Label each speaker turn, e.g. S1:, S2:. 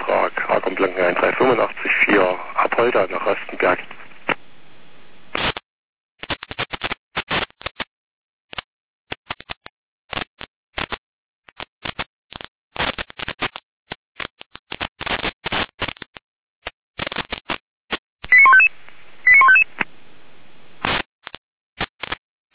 S1: Auftrag Ager und Blankenheim 385 4 Apolda nach Rastenberg.